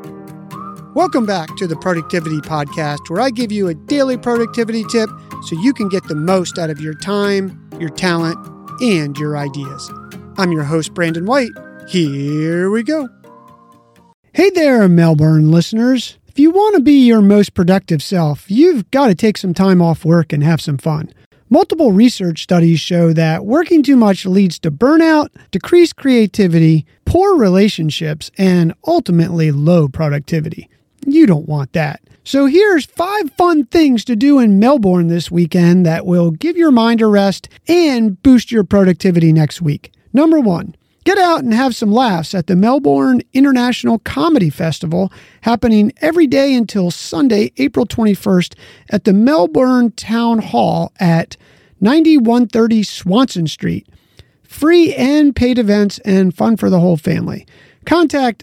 Welcome back to the Productivity Podcast, where I give you a daily productivity tip so you can get the most out of your time, your talent, and your ideas. I'm your host, Brandon White. Here we go. Hey there, Melbourne listeners. If you want to be your most productive self, you've got to take some time off work and have some fun. Multiple research studies show that working too much leads to burnout, decreased creativity, poor relationships, and ultimately low productivity. You don't want that. So here's 5 fun things to do in Melbourne this weekend that will give your mind a rest and boost your productivity next week. Number 1, get out and have some laughs at the Melbourne International Comedy Festival, happening every day until Sunday, April 21st at the Melbourne Town Hall at 9130 Swanson Street. Free and paid events and fun for the whole family. Contact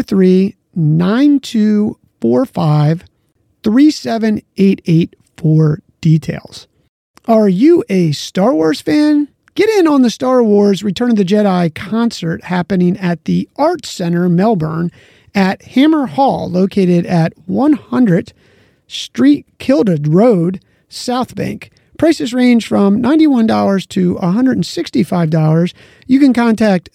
03-9245-3788 for details. Are you a Star Wars fan? Get in on the Star Wars Return of the Jedi concert happening at the Arts Centre, Melbourne, at Hammer Hall, located at 100 Street Kildare Road, South Bank. Prices range from $91 to $165. You can contact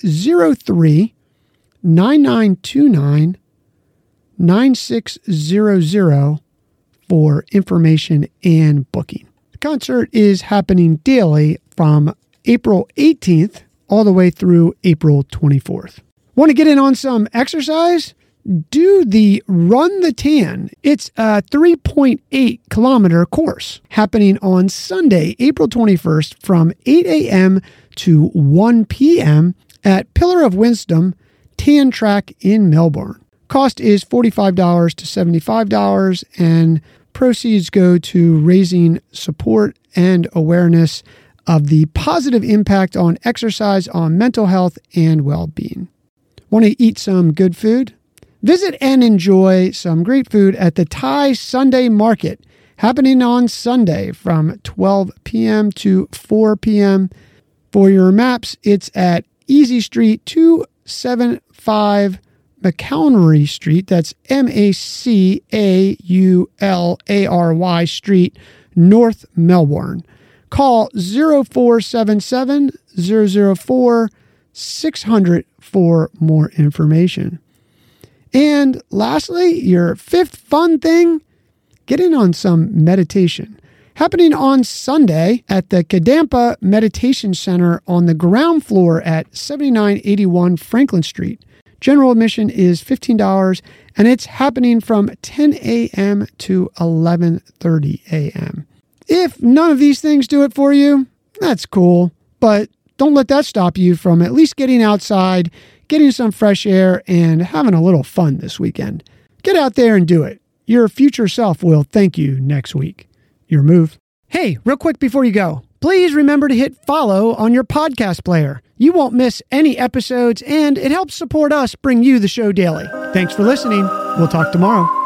03-9929-9600 for information and booking. The concert is happening daily from April 18th all the way through April 24th. Want to get in on some exercise? Do the Run the Tan. It's a 3.8 kilometer course happening on Sunday, April 21st from 8 a.m. to 1 p.m. at Pillar of Wisdom Tan Track in Melbourne. Cost is $45 to $75, and proceeds go to raising support and awareness of the positive impact on exercise on mental health and well-being. Want to eat some good food? Visit and enjoy some great food at the Thai Sunday Market, happening on Sunday from 12 p.m. to 4 p.m. For your maps, it's at Easy Street 275 McAulary Street. That's McAulary Street, North Melbourne. Call 0477-004-600 for more information. And lastly, your 5th fun thing, get in on some meditation. Happening on Sunday at the Kadampa Meditation Center on the ground floor at 7981 Franklin Street. General admission is $15, and it's happening from 10 a.m. to 11:30 a.m. If none of these things do it for you, that's cool, but don't let that stop you from at least getting outside, getting some fresh air, and having a little fun this weekend. Get out there and do it. Your future self will thank you next week. Your move. Hey, real quick before you go, please remember to hit follow on your podcast player. You won't miss any episodes, and it helps support us bring you the show daily. Thanks for listening. We'll talk tomorrow.